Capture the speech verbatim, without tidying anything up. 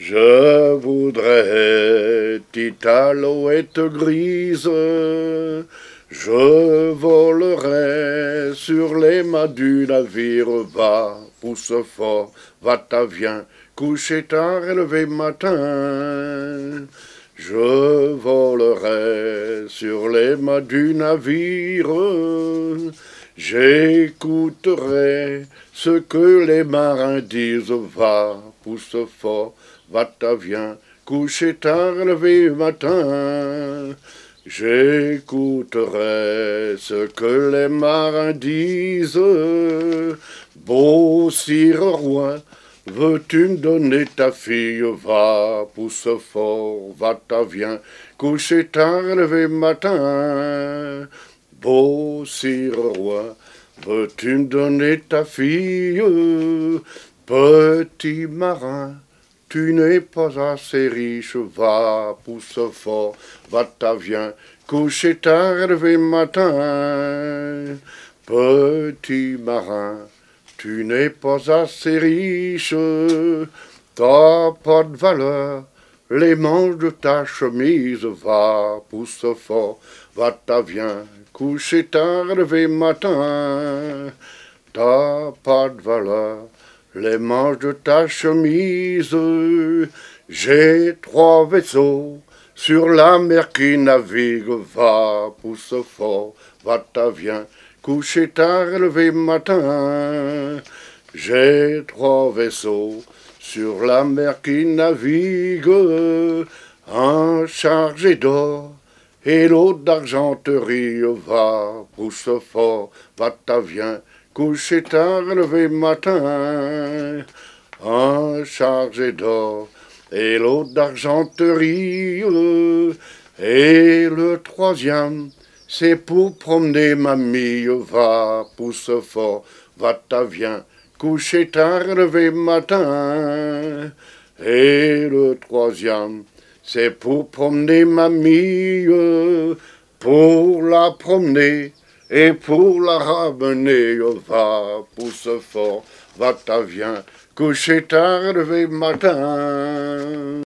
Je voudrais, petite alouette grise, je volerai sur les mâts du navire. Va, pousse fort, va-t'en, viens, coucher tard et lever matin. Je volerai sur les mâts du navire, j'écouterai ce que les marins disent. Va, pousse fort, va-t'en, viens, coucher tard, lever matin. J'écouterai ce que les marins disent. Beau sire roi, veux-tu me donner ta fille? Va, pousse fort, va-t'en, viens, coucher tard, lever matin. Beau sire roi, veux-tu me donner ta fille? Petit marin, tu n'es pas assez riche. Va, pousse fort, va-t'en, viens, coucher tard, lever matin. Petit marin, tu n'es pas assez riche, t'as pas de valeur, les manches de ta chemise. Va, pousse fort, va-t'en, viens, coucher tard, lever matin. T'as pas de valeur, les manches de ta chemise. J'ai trois vaisseaux sur la mer qui navigue. Va, pousse fort, va-t'en, viens, coucher tard, lever matin. J'ai trois vaisseaux sur la mer qui navigue, un chargé d'or et l'autre d'argenterie. Va, pousse fort, va-t'en, viens, coucher tard, lever matin. Un chargé d'or et l'autre d'argenterie, et le troisième, c'est pour promener mamie. Va, pousse fort, va-t'en, viens, coucher tard, lever matin. Et le troisième, c'est pour promener mamie, pour la promener et pour la ramener. Va, pousse fort, va-t'en, viens, coucher tard, lever matin.